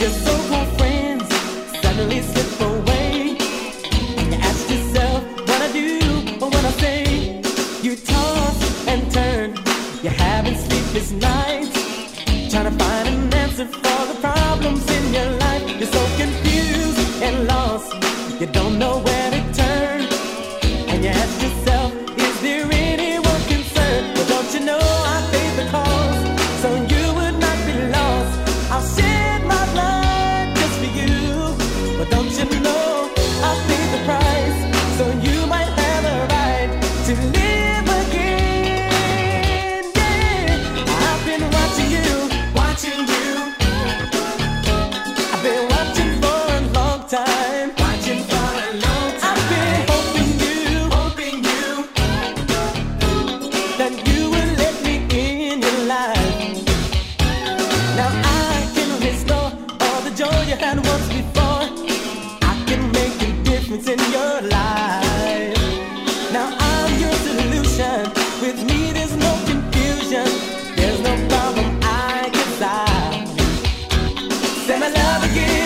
Your so-called friends suddenly slip away. You ask yourself what I do or what I say. You toss and turn, you're having sleepless nights, trying to find an answer for the problems in your life. You're so confused and lost, you don't know where to turn. And you ask yourself, is there anyone concerned? Well, don't you know I paid the cost, so you would not be lost. I'll shed my blood just for you. But don't you know I paid the price, so you might have a right to live again. Yeah, I've been watching you, watching you. I've been watching for a long time, watching for a long time. I've been hoping you, that you would let me in your life. Now I can restore all the joy you had once before. I can make a difference in your life. Now I'm your solution. With me there's no confusion. There's no problem I can solve. Say my love again.